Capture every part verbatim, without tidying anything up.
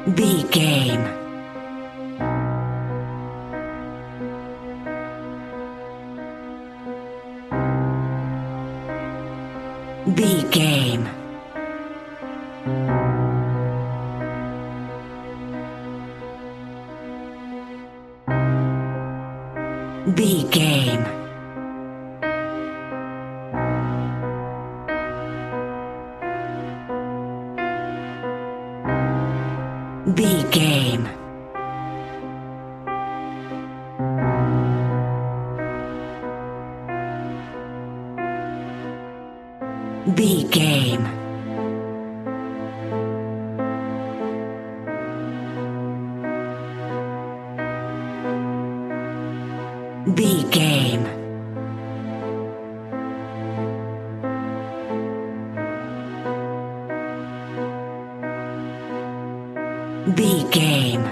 B game. B game. B game. B game. B game. B game. B game.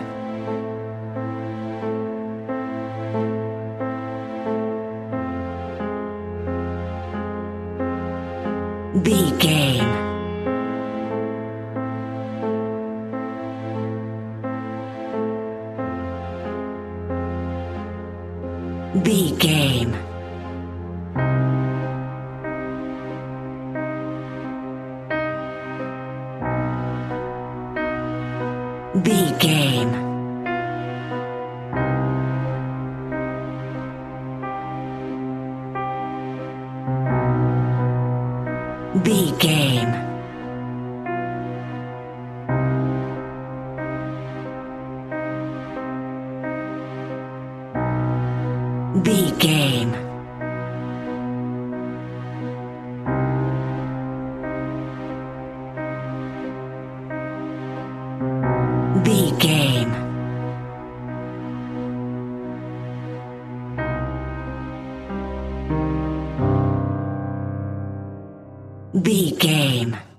B game. B game. B game. B game. B game. B game. B game.